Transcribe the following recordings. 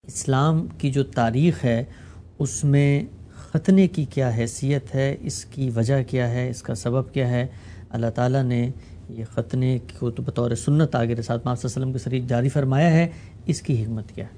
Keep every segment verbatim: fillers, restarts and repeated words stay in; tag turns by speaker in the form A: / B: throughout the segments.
A: اسلام کی جو تاریخ ہے اس میں ختنے کی کیا حیثیت ہے، اس کی وجہ کیا ہے، اس کا سبب کیا ہے؟ اللہ تعالیٰ نے یہ ختنے کو تو بطور سنت آگے رسالت محمد صلی اللہ علیہ وسلم کے ذریعے جاری فرمایا ہے، اس کی حکمت کیا ہے؟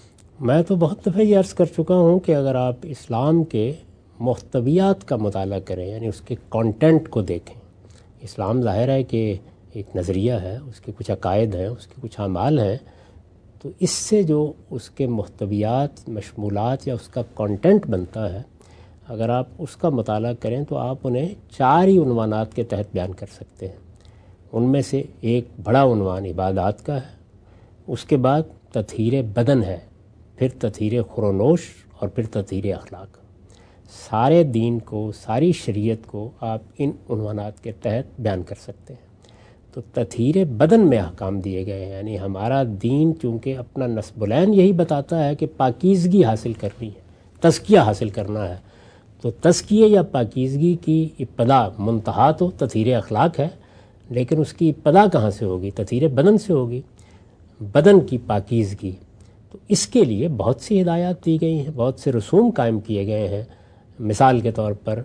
B: میں تو بہت دفعہ یہ عرض کر چکا ہوں کہ اگر آپ اسلام کے محتویات کا مطالعہ کریں، یعنی اس کے کانٹینٹ کو دیکھیں، اسلام ظاہر ہے کہ ایک نظریہ ہے، اس کے کچھ عقائد ہیں، اس کے کچھ اعمال ہیں، تو اس سے جو اس کے محتویات، مشمولات یا اس کا کانٹینٹ بنتا ہے، اگر آپ اس کا مطالعہ کریں تو آپ انہیں چار ہی عنوانات کے تحت بیان کر سکتے ہیں۔ ان میں سے ایک بڑا عنوان عبادات کا ہے، اس کے بعد تطہیر بدن ہے، پھر تطہیر خورونوش اور پھر تطہیر اخلاق۔ سارے دین کو، ساری شریعت کو آپ ان عنوانات کے تحت بیان کر سکتے ہیں۔ تو تطہیر بدن میں احکام دیے گئے ہیں، یعنی ہمارا دین چونکہ اپنا نصب العین یہی بتاتا ہے کہ پاکیزگی حاصل کرنی ہے، تزکیہ حاصل کرنا ہے، تو تزکیے یا پاکیزگی کی ابتدا منتہا تو تطہیر اخلاق ہے، لیکن اس کی ابتدا کہاں سے ہوگی؟ تطہیر بدن سے ہوگی، بدن کی پاکیزگی۔ تو اس کے لیے بہت سی ہدایات دی گئی ہیں، بہت سے رسوم قائم کیے گئے ہیں۔ مثال کے طور پر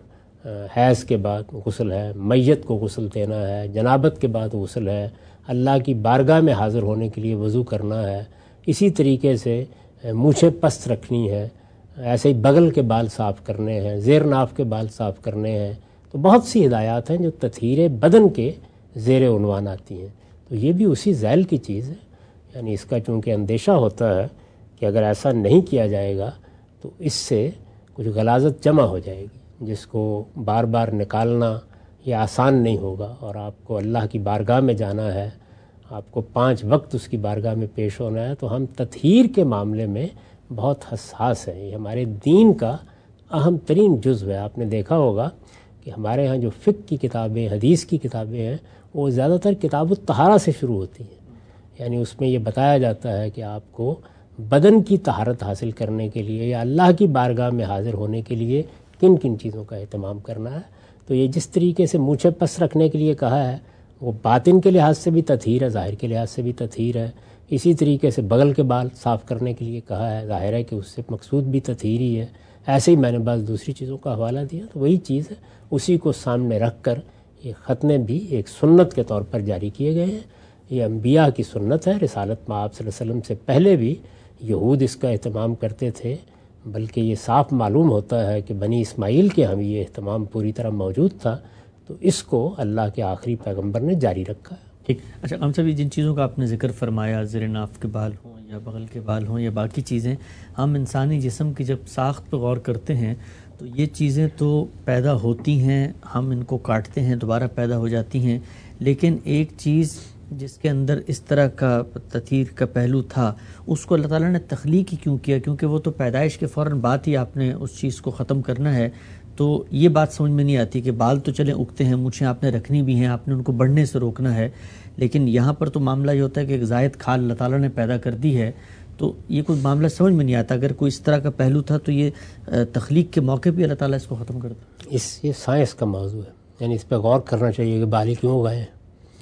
B: حیض کے بعد غسل ہے، میت کو غسل دینا ہے، جنابت کے بعد غسل ہے، اللہ کی بارگاہ میں حاضر ہونے کے لیے وضو کرنا ہے، اسی طریقے سے مونچھیں پست رکھنی ہے، ایسے ہی بغل کے بال صاف کرنے ہیں، زیر ناف کے بال صاف کرنے ہیں۔ تو بہت سی ہدایات ہیں جو تطہیر بدن کے زیر عنوان آتی ہیں۔ تو یہ بھی اسی ذیل کی چیز ہے، یعنی اس کا چونکہ اندیشہ ہوتا ہے کہ اگر ایسا نہیں کیا جائے گا تو اس سے کچھ غلاظت جمع ہو جائے گی، جس کو بار بار نکالنا یہ آسان نہیں ہوگا، اور آپ کو اللہ کی بارگاہ میں جانا ہے، آپ کو پانچ وقت اس کی بارگاہ میں پیش ہونا ہے۔ تو ہم تطہیر کے معاملے میں بہت حساس ہیں، یہ ہمارے دین کا اہم ترین جزو ہے۔ آپ نے دیکھا ہوگا کہ ہمارے ہاں جو فقہ کی کتابیں، حدیث کی کتابیں ہیں، وہ زیادہ تر کتاب الطہارہ سے شروع ہوتی ہیں، یعنی اس میں یہ بتایا جاتا ہے کہ آپ کو بدن کی طہارت حاصل کرنے کے لیے یا اللہ کی بارگاہ میں حاضر ہونے کے لیے کن کن چیزوں کا اہتمام کرنا ہے۔ تو یہ جس طریقے سے مونچھیں پس رکھنے کے لیے کہا ہے، وہ باطن کے لحاظ سے بھی تطہیر ہے، ظاہر کے لحاظ سے بھی تطہیر ہے۔ اسی طریقے سے بغل کے بال صاف کرنے کے لیے کہا ہے، ظاہر ہے کہ اس سے مقصود بھی تطہیر ہی ہے۔ ایسے ہی میں نے بعض دوسری چیزوں کا حوالہ دیا، تو وہی چیز ہے، اسی کو سامنے رکھ کر یہ ختنے بھی ایک سنت کے طور پر جاری کیے گئے ہیں۔ یہ انبیاء کی سنت ہے، رسالت مآب صلی اللہ علیہ وسلم سے پہلے بھی یہود اس کا اہتمام کرتے تھے، بلکہ یہ صاف معلوم ہوتا ہے کہ بنی اسماعیل کے ہم یہ اہتمام پوری طرح موجود تھا، تو اس کو اللہ کے آخری پیغمبر نے جاری رکھا ہے۔
A: ٹھیک۔ اچھا قام صاحب، جن چیزوں کا آپ نے ذکر فرمایا، زیر ناف کے بال ہوں یا بغل کے بال ہوں یا باقی چیزیں، ہم انسانی جسم کی جب ساخت پہ غور کرتے ہیں تو یہ چیزیں تو پیدا ہوتی ہیں، ہم ان کو کاٹتے ہیں، دوبارہ پیدا ہو جاتی ہیں، لیکن ایک چیز جس کے اندر اس طرح کا تطہیر کا پہلو تھا، اس کو اللہ تعالیٰ نے تخلیق ہی کیوں کیا؟ کیونکہ وہ تو پیدائش کے فوراً بعد ہی آپ نے اس چیز کو ختم کرنا ہے۔ تو یہ بات سمجھ میں نہیں آتی کہ بال تو چلیں اگتے ہیں، مونچھیں آپ نے رکھنی بھی ہیں، آپ نے ان کو بڑھنے سے روکنا ہے، لیکن یہاں پر تو معاملہ یہ ہوتا ہے کہ ایک زائد کھال اللہ تعالیٰ نے پیدا کر دی ہے، تو یہ کوئی معاملہ سمجھ میں نہیں آتا۔ اگر کوئی اس طرح کا پہلو تھا تو یہ تخلیق کے موقع پہ اللہ تعالیٰ اس کو ختم کرتا۔
B: اس یہ سائنس کا موضوع ہے، یعنی اس پہ غور کرنا چاہیے کہ بال کیوں اگائے ہیں۔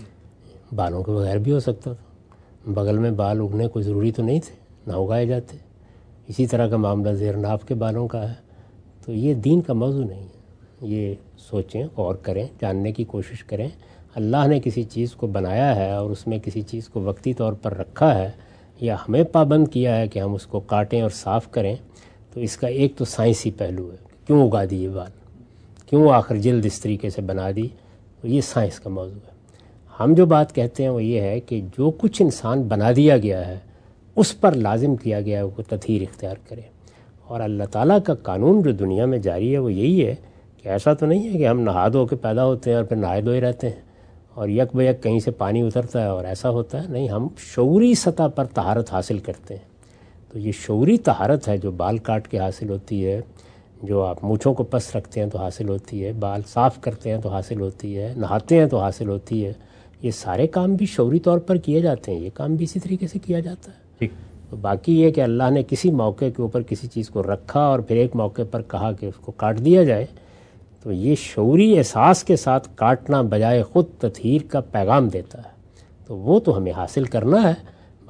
B: بالوں کے بغیر بھی ہو سکتا تھا، بغل میں بال اگنے کوئی ضروری تو نہیں تھے، نہ اگائے جاتے۔ اسی طرح کا معاملہ زیر ناف کے بالوں کا ہے۔ تو یہ دین کا موضوع نہیں ہے، یہ سوچیں، غور کریں، جاننے کی کوشش کریں۔ اللہ نے کسی چیز کو بنایا ہے اور اس میں کسی چیز کو وقتی طور پر رکھا ہے، یا ہمیں پابند کیا ہے کہ ہم اس کو کاٹیں اور صاف کریں، تو اس کا ایک تو سائنسی پہلو ہے، کیوں اگا دی یہ بال، کیوں آخر جلد اس طریقے سے بنا دی، تو یہ سائنس کا موضوع ہے۔ ہم جو بات کہتے ہیں وہ یہ ہے کہ جو کچھ انسان بنا دیا گیا ہے اس پر لازم کیا گیا ہے وہ تطہیر اختیار کرے، اور اللہ تعالیٰ کا قانون جو دنیا میں جاری ہے وہ یہی ہے کہ ایسا تو نہیں ہے کہ ہم نہا دھو کے پیدا ہوتے ہیں اور پھر نہائے دھوئے رہتے ہیں اور یک بہ یک کہیں سے پانی اترتا ہے اور ایسا ہوتا ہے، نہیں، ہم شعوری سطح پر طہارت حاصل کرتے ہیں۔ تو یہ شعوری طہارت ہے جو بال کاٹ کے حاصل ہوتی ہے، جو آپ مونچھوں کو پس رکھتے ہیں تو حاصل ہوتی ہے، بال صاف کرتے ہیں تو حاصل ہوتی ہے، نہاتے ہیں تو حاصل ہوتی ہے۔ یہ سارے کام بھی شعوری طور پر کیے جاتے ہیں، یہ کام بھی اسی طریقے سے کیا جاتا ہے۔
A: ٹھیک۔
B: تو باقی یہ کہ اللہ نے کسی موقع کے اوپر کسی چیز کو رکھا اور پھر ایک موقع پر کہا کہ اس کو کاٹ دیا جائے، تو یہ شعوری احساس کے ساتھ کاٹنا بجائے خود تطہیر کا پیغام دیتا ہے، تو وہ تو ہمیں حاصل کرنا ہے۔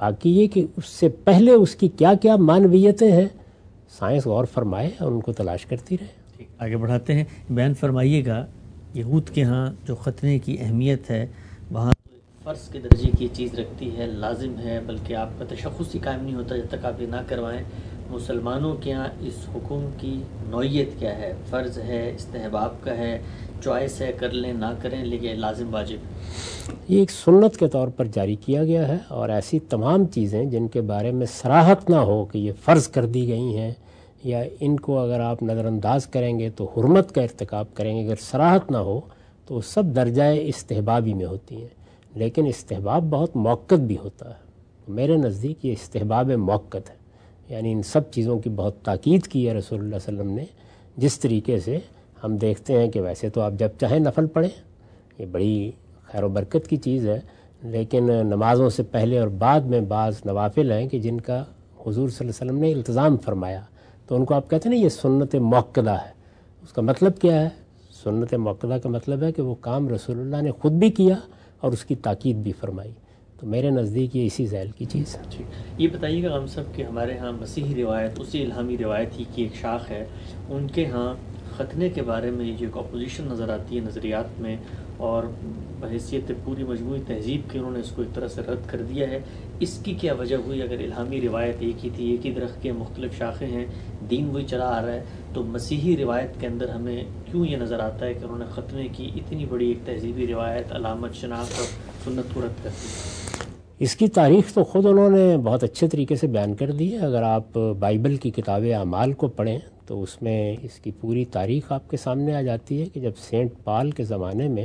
B: باقی یہ کہ اس سے پہلے اس کی کیا کیا معنویتیں ہیں سائنس غور فرمائے اور ان کو تلاش کرتی رہے۔
A: آگے بڑھاتے ہیں، بیان فرمائیے گا یہود کے ہاں جو ختنے کی اہمیت ہے وہاں فرض کے درجے کی چیز رکھتی ہے، لازم ہے، بلکہ آپ کا تشخص ہی قائم نہیں ہوتا جب تک آپ یہ نہ کروائیں۔ مسلمانوں کے ہاں اس حکم کی نوعیت کیا ہے؟ فرض ہے، استحباب کا ہے، چوائس ہے، کر لیں نہ کریں، لیکن لازم واجب؟
B: یہ ایک سنت کے طور پر جاری کیا گیا ہے، اور ایسی تمام چیزیں جن کے بارے میں صراحت نہ ہو کہ یہ فرض کر دی گئی ہیں یا ان کو اگر آپ نظر انداز کریں گے تو حرمت کا ارتکاب کریں گے، اگر صراحت نہ ہو تو وہ سب درجۂ استحبابی میں ہوتی ہیں۔ لیکن استحباب بہت موقت بھی ہوتا ہے، میرے نزدیک یہ استحباب موقت ہے، یعنی ان سب چیزوں کی بہت تاکید کی ہے رسول اللہ صلی اللہ علیہ وسلم نے، جس طریقے سے ہم دیکھتے ہیں کہ ویسے تو آپ جب چاہیں نفل پڑھیں، یہ بڑی خیر و برکت کی چیز ہے، لیکن نمازوں سے پہلے اور بعد میں بعض نوافل ہیں کہ جن کا حضور صلی اللہ علیہ وسلم نے التزام فرمایا، تو ان کو آپ کہتے ہیں نا یہ سنت مؤکدہ ہے۔ اس کا مطلب کیا ہے؟ سنت مؤکدہ کا مطلب ہے کہ وہ کام رسول اللہ نے خود بھی کیا اور اس کی تاکید بھی فرمائی، تو میرے نزدیک یہ اسی ذیل کی چیز ہے۔
A: یہ بتائیے گا ہم سب کہ ہمارے ہاں مسیحی روایت اسی الہامی روایت ہی کی ایک شاخ ہے، ان کے ہاں ختنے کے بارے میں یہ جو ایک اپوزیشن نظر آتی ہے نظریات میں، اور بحیثیت پوری مجموعی تہذیب کے انہوں نے اس کو ایک طرح سے رد کر دیا ہے، اس کی کیا وجہ ہوئی؟ اگر الہامی روایت ایک ہی تھی، ایک ہی درخت کے مختلف شاخیں ہیں، دین وہی چلا آ رہا ہے، تو مسیحی روایت کے اندر ہمیں کیوں یہ نظر آتا ہے کہ انہوں نے ختنے کی اتنی بڑی ایک تہذیبی روایت، علامت، شناخت اور سنت کو رد کر دی؟
B: اس کی تاریخ تو خود انہوں نے بہت اچھے طریقے سے بیان کر دی ہے۔ اگر آپ بائبل کی کتاب اعمال کو پڑھیں تو اس میں اس کی پوری تاریخ آپ کے سامنے آ جاتی ہے کہ جب سینٹ پال کے زمانے میں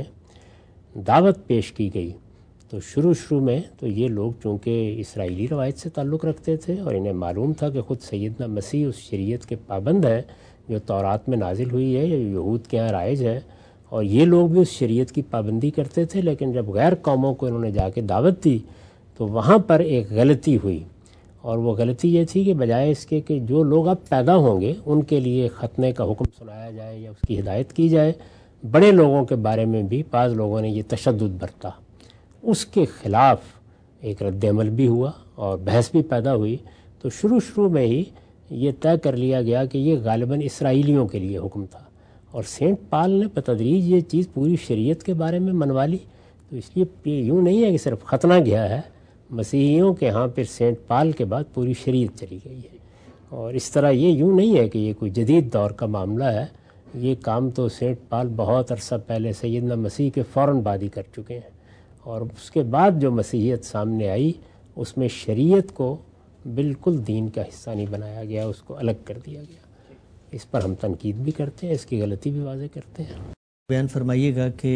B: دعوت پیش کی گئی تو شروع شروع میں تو یہ لوگ چونکہ اسرائیلی روایت سے تعلق رکھتے تھے اور انہیں معلوم تھا کہ خود سیدنا مسیح اس شریعت کے پابند ہیں جو تورات میں نازل ہوئی ہے یا یہود کے یہاں رائج ہے، اور یہ لوگ بھی اس شریعت کی پابندی کرتے تھے، لیکن جب غیر قوموں کو انہوں نے جا کے دعوت دی تو وہاں پر ایک غلطی ہوئی، اور وہ غلطی یہ تھی کہ بجائے اس کے کہ جو لوگ اب پیدا ہوں گے ان کے لیے ختنے کا حکم سنایا جائے یا اس کی ہدایت کی جائے، بڑے لوگوں کے بارے میں بھی بعض لوگوں نے یہ تشدد برتا، اس کے خلاف ایک رد عمل بھی ہوا اور بحث بھی پیدا ہوئی۔ تو شروع شروع میں ہی یہ طے کر لیا گیا کہ یہ غالباً اسرائیلیوں کے لیے حکم تھا، اور سینٹ پال نے بتدریج یہ چیز پوری شریعت کے بارے میں منوا لی۔ تو اس لیے یوں نہیں ہے کہ صرف ختنہ گیا ہے، مسیحیوں کے ہاں پھر سینٹ پال کے بعد پوری شریعت چلی گئی ہے، اور اس طرح یہ یوں نہیں ہے کہ یہ کوئی جدید دور کا معاملہ ہے، یہ کام تو سینٹ پال بہت عرصہ پہلے سیدنا مسیح کے فوراً بعد ہی کر چکے ہیں، اور اس کے بعد جو مسیحیت سامنے آئی اس میں شریعت کو بالکل دین کا حصہ نہیں بنایا گیا، اس کو الگ کر دیا گیا۔ اس پر ہم تنقید بھی کرتے ہیں، اس کی غلطی بھی واضح کرتے ہیں۔
A: بیان فرمائیے گا کہ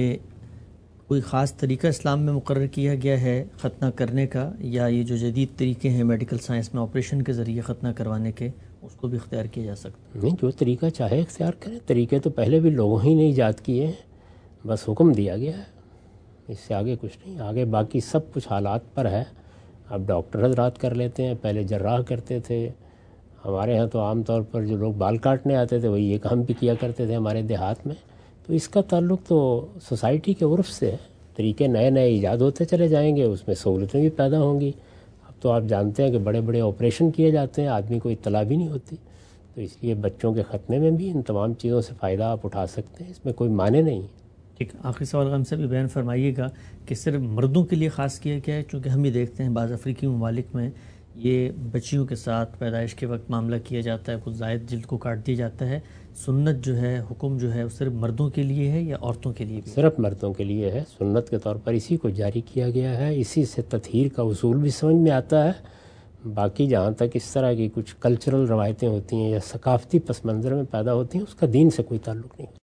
A: کوئی خاص طریقہ اسلام میں مقرر کیا گیا ہے ختنہ کرنے کا، یا یہ جو جدید طریقے ہیں میڈیکل سائنس میں آپریشن کے ذریعے ختنہ کروانے کے، اس کو بھی اختیار کیا جا سکتا؟
B: نہیں، جو طریقہ چاہے اختیار کریں، طریقے تو پہلے بھی لوگوں ہی نے ایجاد کیے ہیں، بس حکم دیا گیا ہے، اس سے آگے کچھ نہیں۔ آگے باقی سب کچھ حالات پر ہے، اب ڈاکٹر حضرات کر لیتے ہیں، پہلے جراح کرتے تھے، ہمارے ہاں تو عام طور پر جو لوگ بال کاٹنے آتے تھے وہی یہ کام بھی کیا کرتے تھے ہمارے دیہات میں، تو اس کا تعلق تو سوسائٹی کے عرف سے ہے، طریقے نئے نئے ایجاد ہوتے چلے جائیں گے، اس میں سہولتیں بھی پیدا ہوں گی۔ اب تو آپ جانتے ہیں کہ بڑے بڑے آپریشن کیے جاتے ہیں، آدمی کو اطلاع بھی نہیں ہوتی، تو اس لیے بچوں کے ختنے میں بھی ان تمام چیزوں سے فائدہ آپ اٹھا سکتے ہیں، اس میں کوئی معنی نہیں۔
A: ٹھیک، آخری سوال ہم سے بھی بیان فرمائیے گا کہ صرف مردوں کے لیے خاص کیا گیا ہے؟ چونکہ ہم یہ دیکھتے ہیں بعض افریقی ممالک میں یہ بچیوں کے ساتھ پیدائش کے وقت معاملہ کیا جاتا ہے، کچھ زائد جلد کو کاٹ دیا جاتا ہے، سنت جو ہے، حکم جو ہے، وہ صرف مردوں کے لیے ہے یا عورتوں کے لیے بھی؟
B: صرف مردوں کے لیے ہے، سنت کے طور پر اسی کو جاری کیا گیا ہے، اسی سے تطہیر کا اصول بھی سمجھ میں آتا ہے۔ باقی جہاں تک اس طرح کی کچھ کلچرل روایتیں ہوتی ہیں یا ثقافتی پس منظر میں پیدا ہوتی ہیں، اس کا دین سے کوئی تعلق نہیں۔